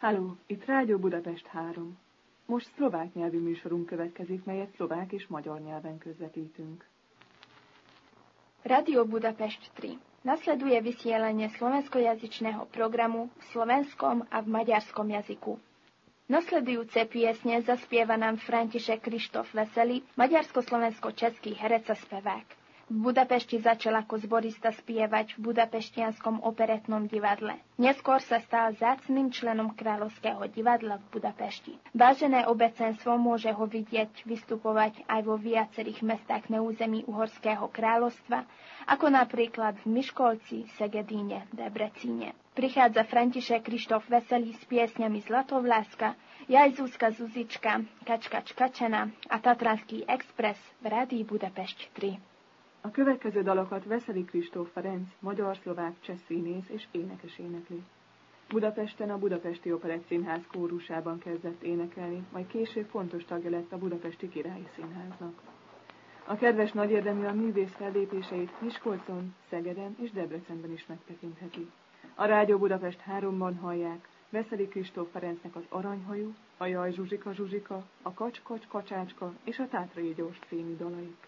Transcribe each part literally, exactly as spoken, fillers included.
Halló, itt Rádió Budapest három. Most szlovák nyelvű műsorunk következik, melyet szlovák és magyar nyelven közvetítünk. Radio Budapest tri. Nasleduje vysielanie slovenskojazyčného programu v slovenskom a v maďarskom jazyku. Nasledujúce piesne zaspieva nám František Krištof Veselý, maďarsko-slovensko-český herec a spevák. V Budapešti začal ako zborista spievať v Budapeštianskom operetnom divadle. Neskôr sa stal vzácnym členom Kráľovského divadla v Budapešti. Vážené obecenstvo môže ho vidieť vystupovať aj vo viacerých mestách na území Uhorského kráľovstva, ako napríklad v Miškolci, Segedíne, Debrecíne. Prichádza František Krištof Veselý s piesňami Zlatovláska, Jaj Zuzka Zuzička, Kačkač Kačana a Tatranský Express v Rádii Budapest tri. A következő dalokat Veselý Kristóf Ferenc, magyar-szlovák cseh színész és énekes énekli. Budapesten a Budapesti Operett Színház kórusában kezdett énekelni, majd később fontos tagja lett a Budapesti Királyi Színháznak. A kedves nagyérdemű a művész fellépéseit Miskolcon, Szegeden és Debrecenben is megtekintheti. A Rádió Budapest háromban hallják Veselý Kristóf Ferencnek az Aranyhajú, a Jaj Zsuzsika Zsuzsika, a Kacs-Kacs Kacsácska és a Tátrai Gyors című dalaik.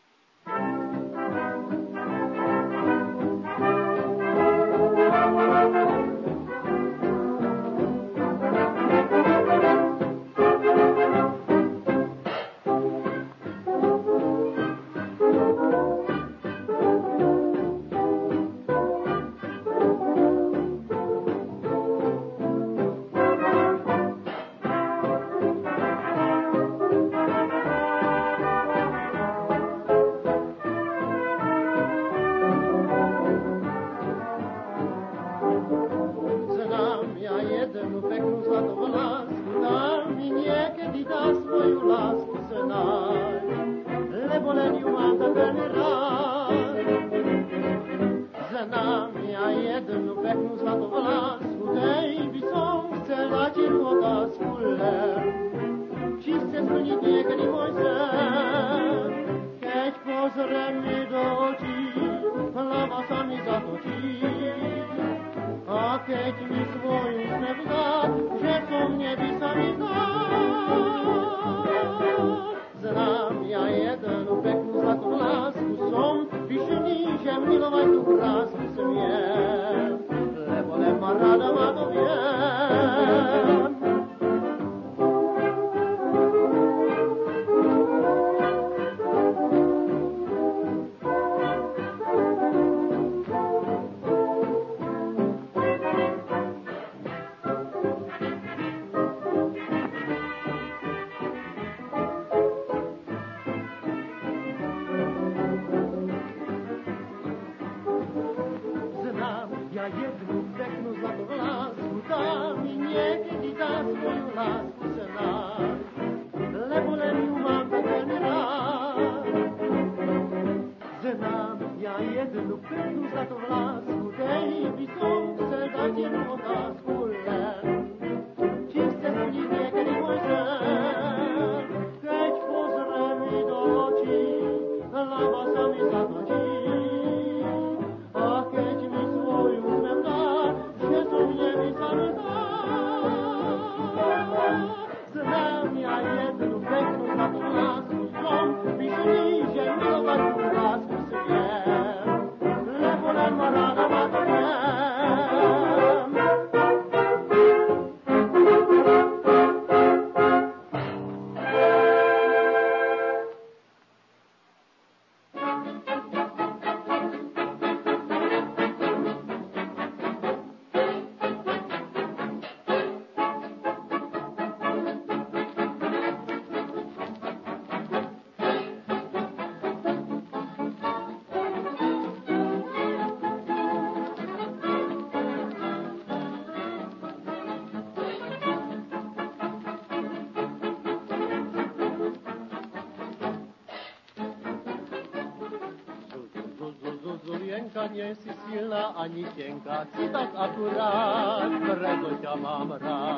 Nie si silná ani tenká, si tak akurát, preto ťa mám rád.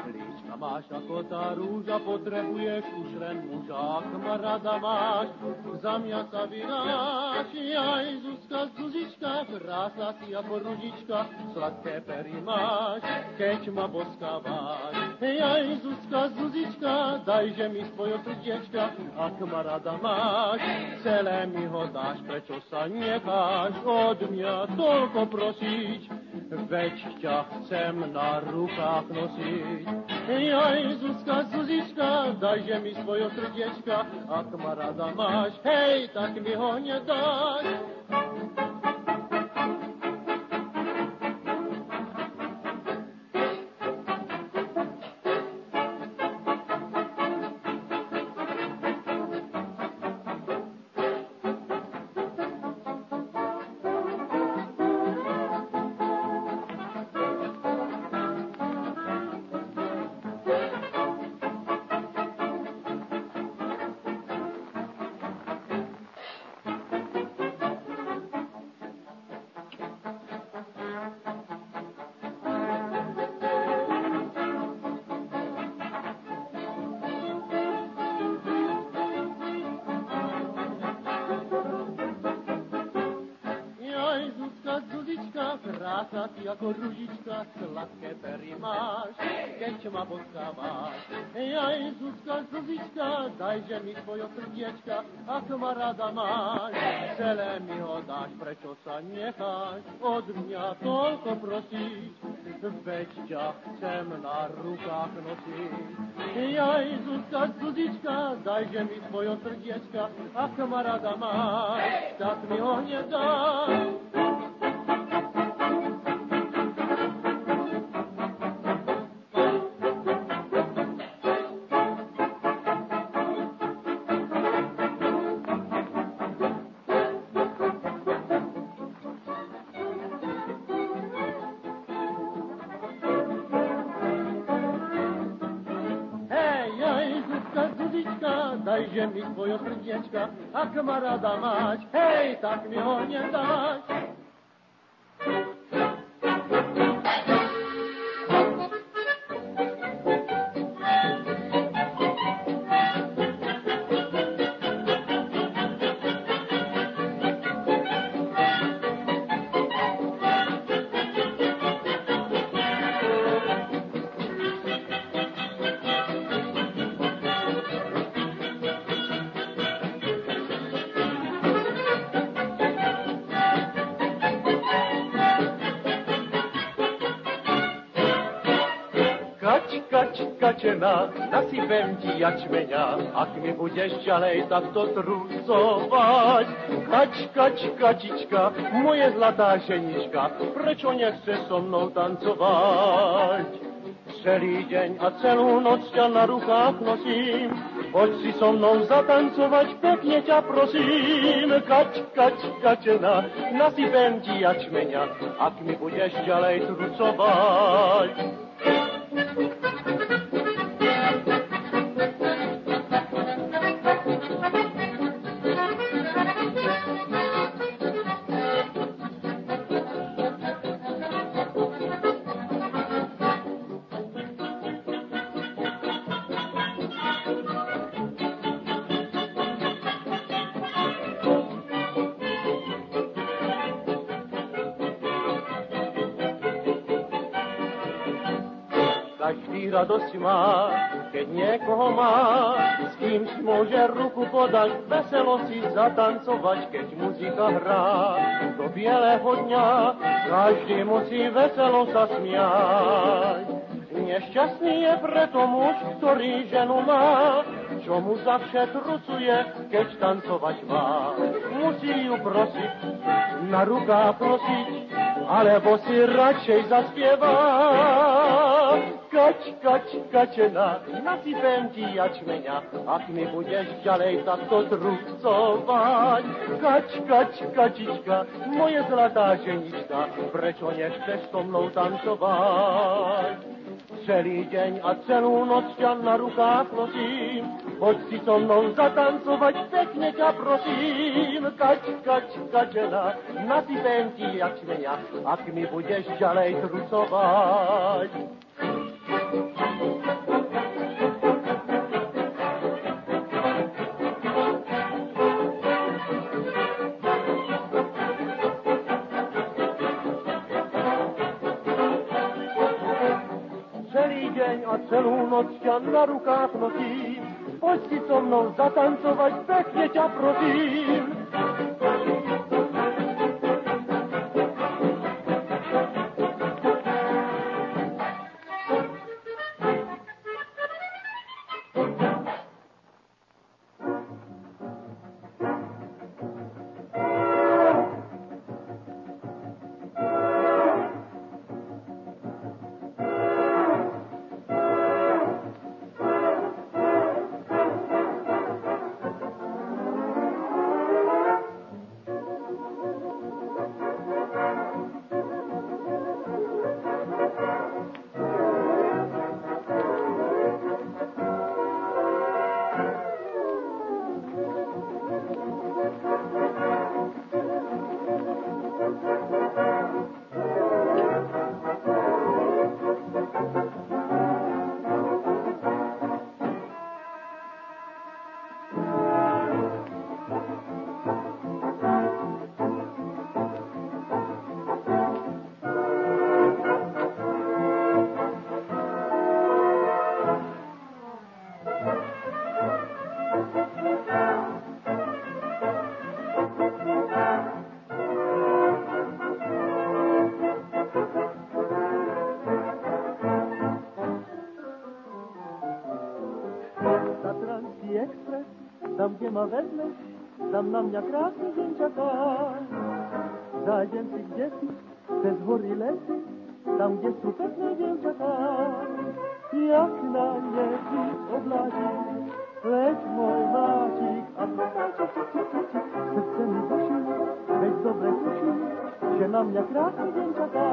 Líčka máš ako tá rúža, potrebuješ už len muža, kamarada máš, za mňa sa vydáš. Jaj, Zuzka, Zuzička, krása si ako ružička, sladké pery máš, keď ma boskávaš. Jaj, Zuzka, Zuzička, dajže mi svoje srdiečka, ak ma rada máš, celé mi ho dáš, prečo sa necháš od mňa toľko prosiť, veď ťa chcem na rukách nosiť. Jaj, Zuzka, Zuzička, dajže mi svoje srdiečka, ak ma rada máš, hej, tak mi ho nedáš. Krása si ako ružička, sladké pery máš, keď ma boskávaš. Jaj, Zuzka, Zuzička, dajže mi svoje srdiečka, ak ma rada máš, celé mi ho dáš, prečo sa necháš od mňa toľko prosiť, veď ťa chcem na rukách nosiť. Jaj, Zuzka, Zuzička, dajže mi svoje srdiečka, ak ma rada máš, tak mi ho nedáš. Dajže mi svoje srdiečka, ak ma rada máš, hej, tak mi ho nedáš. Kačena, nasypem ti jačmeňa, ak mi budeš ďalej takto trusovať. Kač, kač, kačička, moje zlatá ženička, prečo nechceš so mnou tancovať? Celý deň a celú noc ťa na rukách nosím, poď si so mnou zatancovať, pekne ťa prosím. Kač, kač, kačena, nasypem ti jačmeňa, ak mi budeš ďalej trusovať. Každý radosť má, keď niekoho má, s kým si môže ruku podať, veselo si zatancovať, keď muzika hrá. Do bieleho dňa každý musí veselo sa smiať. Nešťastný je preto muž, ktorý ženu má, čo mu zavše trucuje, keď tancovať má. Musí ju prosiť, na rukách prosiť, alebo si radšej zaspieva. Kač, kač, kačena, nasypem ti jačmeňa, ak mi budeš ďalej takto trucovať. Kač, kač, kačička, moje zlatá ženička, prečo nechceš so mnou tancovať? Celý deň a celú noc ťa na rukách nosím, poď si so mnou zatancovať, pekne ťa prosím. Kač, kač, kačena, nasypem ti jačmeňa, ak mi budeš ďalej trucovať. Thank you. deň a celú noc ťa na rukách nosím. Poď si so mnou zatancovať, pekne ťa prosím. Tam, kde ma vezmeš, tam na mňa krásny deň čaká. Zájdem si kdesi, cez hory lesy, tam, kde sú pekné dievčatá. Jak na nebi obláčik, leď môj máčik a pokáčik, srdce mi duší, veď dobre tuší, že na mňa krásny deň čaká.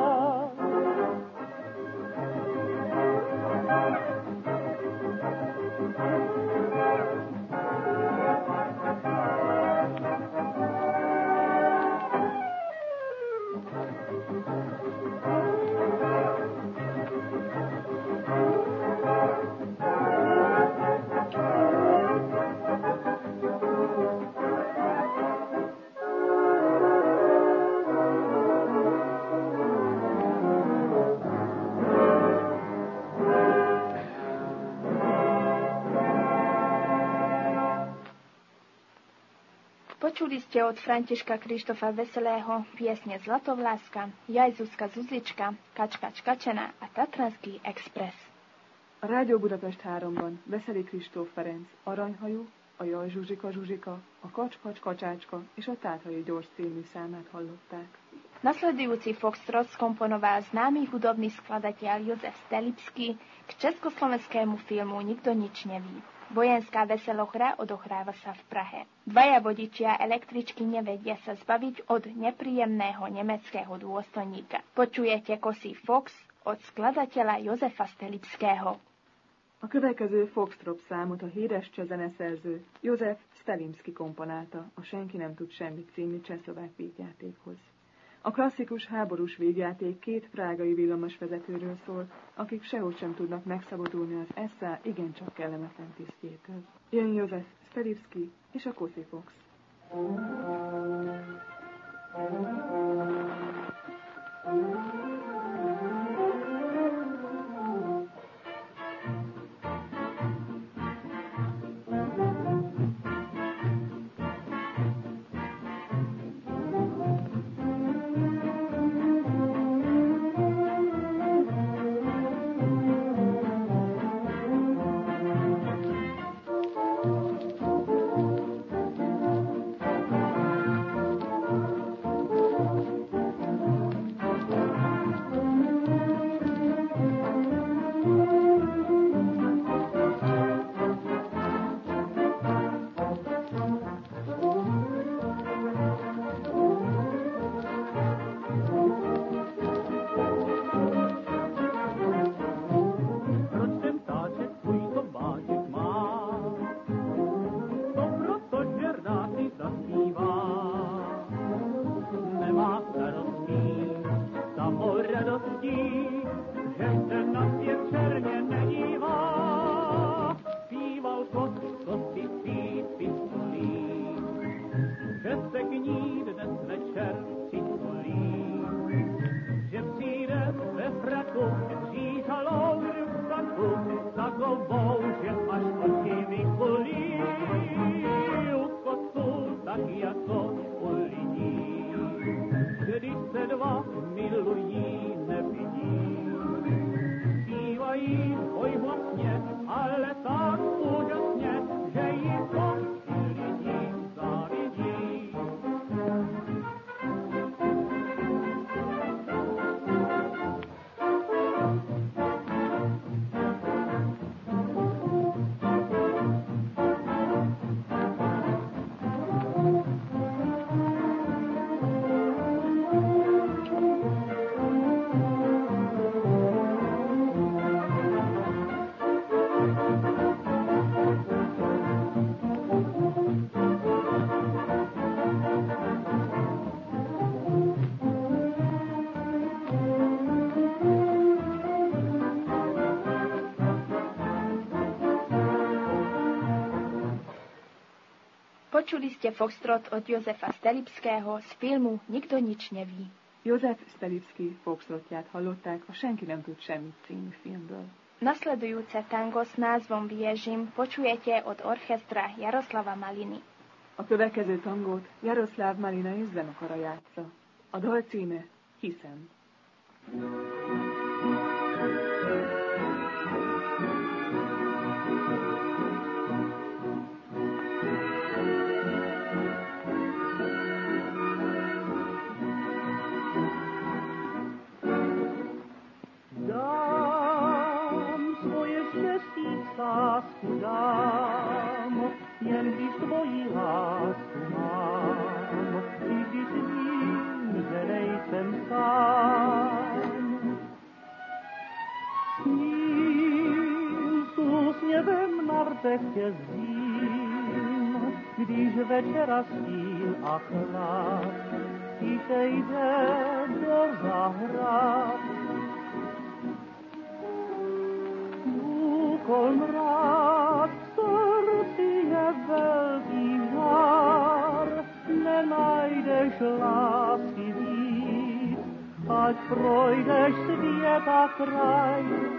Počuli ste od Františka Krištofa Veselého piesne Zlatovláska, Jaj Zuzka Zuzička, Kačkač Kačena a Tatranský Express. A Rádió Budapest háromban Veseli Kristóf Ferenc Aranyhajú, a Jaj Zsuzsika Zsuzsika, a Kacs Kacs Kacsácska és a Tátrai Gyors című számát hallották. Nasledujúci foxtrot skomponoval známy hudobný skladateľ Jozef Stelipský k československému filmu Nikto nič neví. Vojenská veselohra odohráva sa v Prahe. Dvaja vodičia električky nevedia sa zbaviť od nepríjemného nemeckého dôstojníka. Počujete Kosí Fox od skladateľa Jozefa Stelipského. A következő foxtrot számot a híres cseh zeneszerző Jozef Stelipski komponálta a Senki nem tud semmit című csehszlovák vígjátékhoz. A klasszikus háborús vígjáték két prágai villamosvezetőről szól, akik sehogy sem tudnak megszabadulni az es á igencsak kellemetlen tisztjétől. Jön Jozef Stelipski és a Kosí Fox. takovou, že až oči vykulí, u kotů tak jako u lidí. Když se dva milují, nevidí, zpívají dvojhlasně, ale tak úžasně, že jim to i lidi závidí. Počuli ste Foxtrot od Jozefa Stelipského z filmu Nikto nič neví. József Stelipski Foxtrotját hallották a Senki nem tud semmit című filmből. Nasledujúce tango s názvom Viežim počujete od orchestra Jaroslava Maliny. A következő tangót Jaroszláv Malina és zenekara játsza. A dal címe Hiszem. Lásku dám, jen když tvoji lásku mám, i když vím, že nejsem sám. Sním s úsměvem na rtech tě zřím, když večera stín a chlad tiše jde do zahrad. Kolmrát srdci je velký žár, nenajdeš lásky víc, ať projdeš svět a kraj.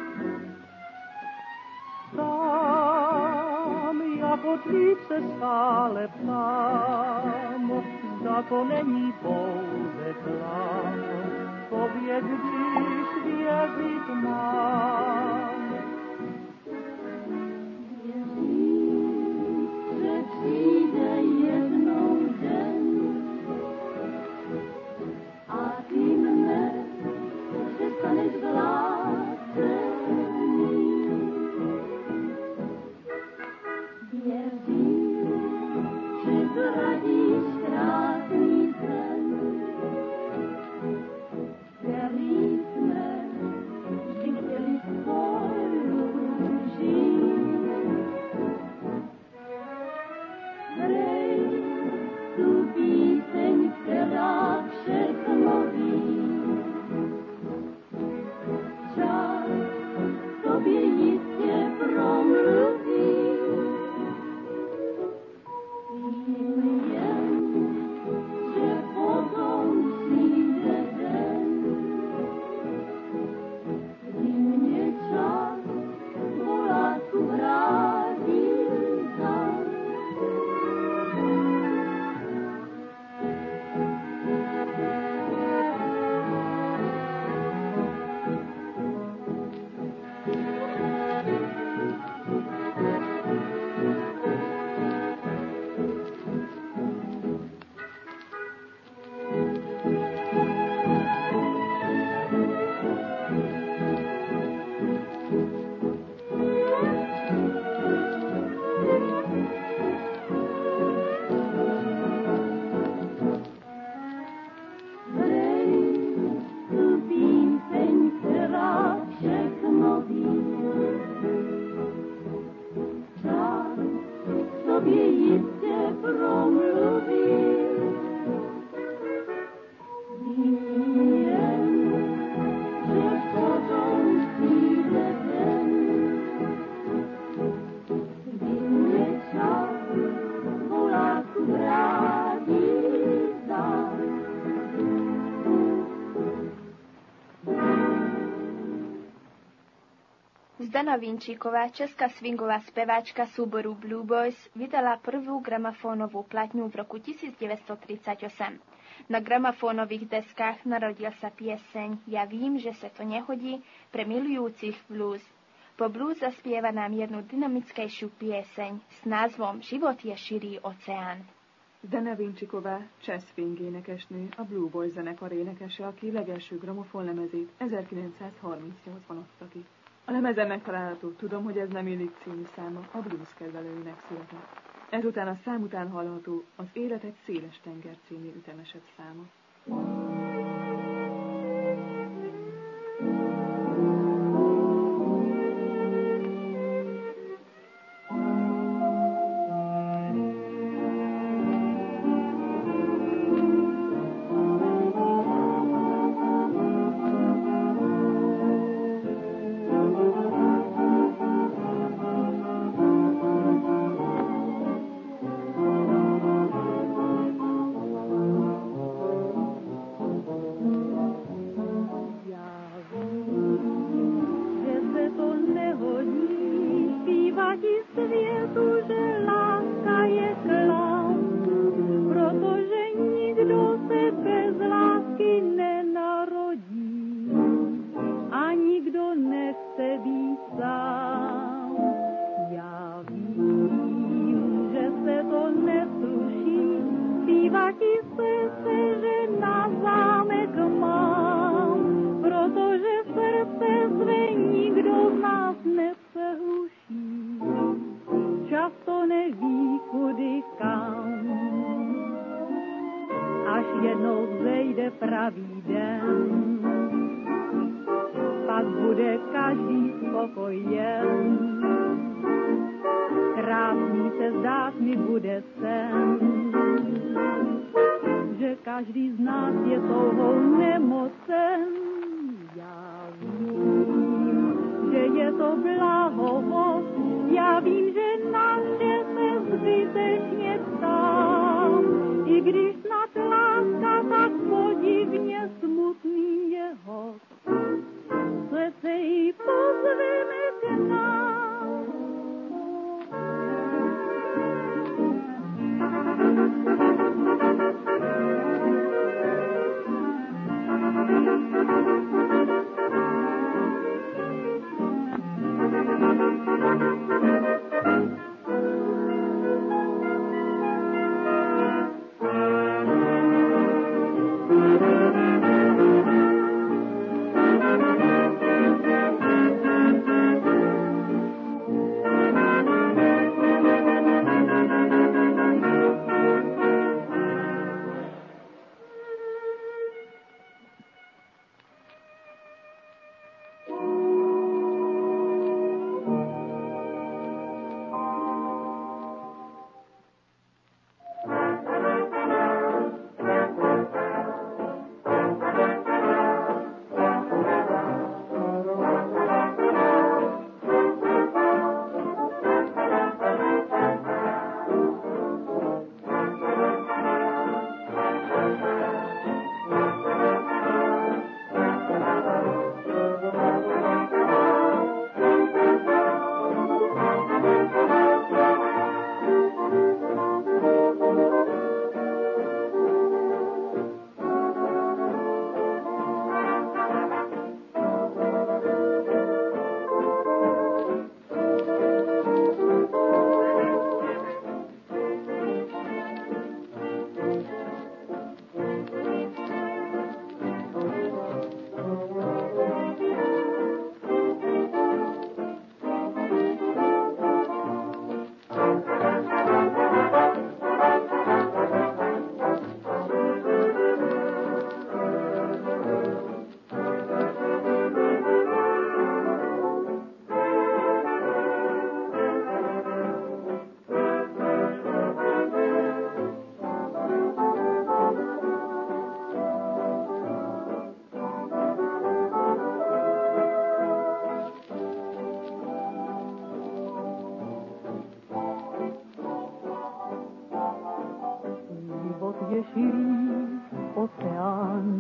Tam jako dřív se stále ptám, zda to není pouze klam, pověď, když věřit mám. Přijde jednou den a ty mne přestaneš vládcený. Věřím, že zradíš krásný den, který jsme vždy chtěli spolu žít. Hrej tu píseň, která všechno ví. Čas tobě jistě promluví. Vím jen, že potom přijde den, kdy mě čas volátku vrátí zas. Zdena Vinčíková, česká swingová speváčka súboru Blue Boys, vydala prvú gramofónovú platňu v roku devätnásťtridsaťosem. Na gramofónových deskách narodil sa pieseň Ja vím, že sa to nehodí pre milujúcich blues. Po blues zaspieva nám jednu dynamickejšiu pieseň s názvom Život je širý oceán. Zdena Vinčíková, jazz swing énekesnő, a Blue Boys zenekar énekese, aki legelső gramofónlemezét ezerkilencszázharmincnyolcban adta ki. A lemezen megtalálható Tudom, hogy ez nem illik című száma a blues kedvelőinek született. Ezután a szám után hallható az Élet egy széles tenger című ütemesebb száma.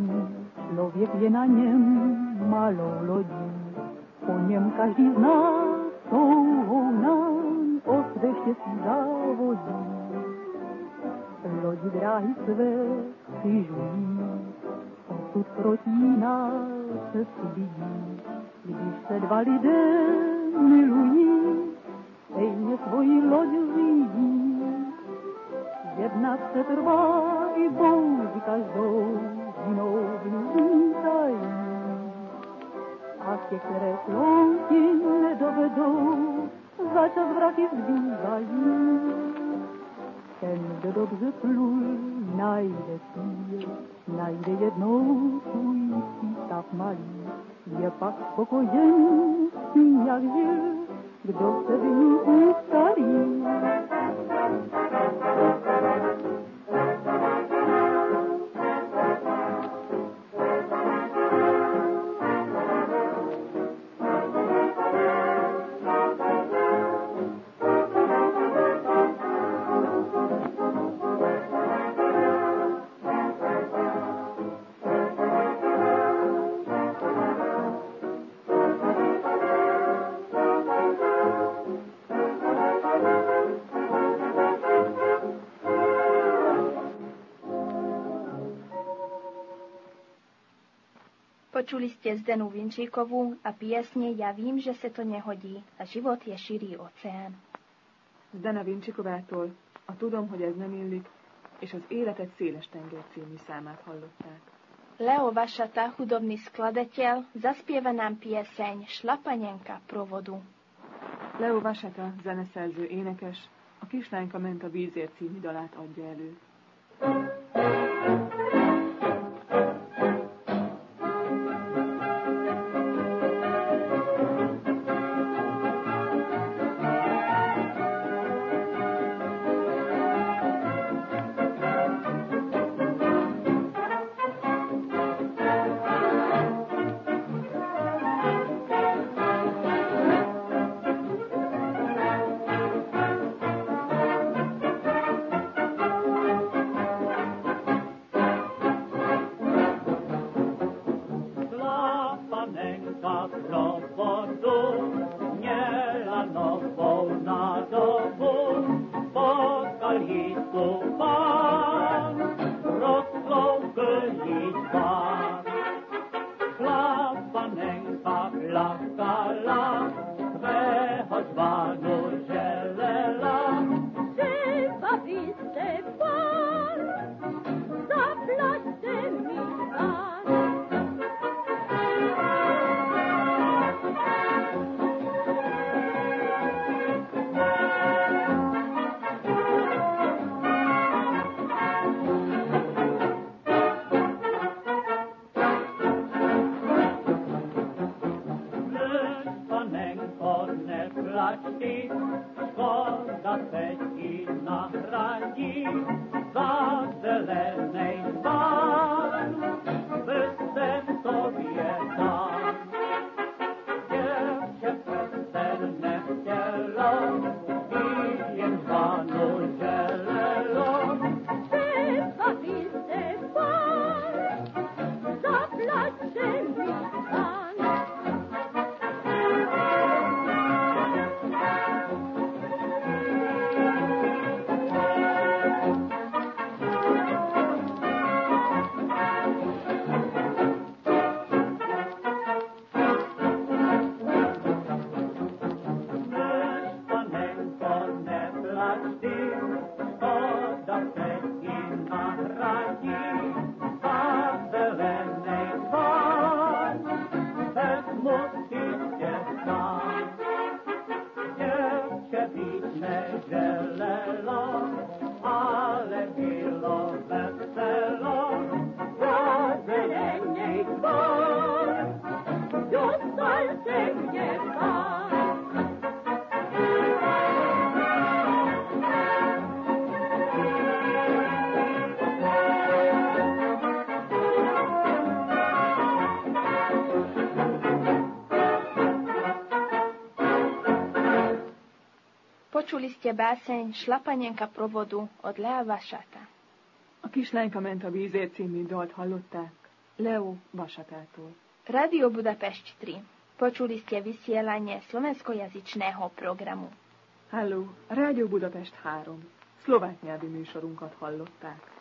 Člověk je na něm malou lodí, po něm každý z nás vztahy své křižují, osud proti nás se stydí. Když se dva lidé milují, stejně svoji loď řídí. Jedna se trvá i bouří každou, jinou vnítají. A těch, které slouky nedovedou, za čas vraky zbývají. Ten, kdo dobře plul, najde cíl, najde jednou svůj přístav malý. Je pak spokojen s tím, jak žil, kdo se vinu ustalí. Počuli ste Zdenu Vinčíkovú a piesne Ja vím, že se to nehodí a život je širý oceán. Zdena Vinčíkovától a Tudom, hogy ez nem illik, és az Életed széles tenger című számát hallották. Leo Vašata, hudobný skladateľ, zaspieva nám pieseň Šlapanenka provodu. Leo Vašata, zeneszerző énekes, a Kislányka ment a vízért című dalát adja elő. Počuli ste báseň Šlapanenka provodu od Lea Vašata. A Kislányka ment a vízért című dalt hallották Leo Vašatától. Radio Budapest tri. Počuli ste vysielanie slovenskojazyčného programu. Halló, Rádió Budapest három. Szlovák nyelvi műsorunkat hallották.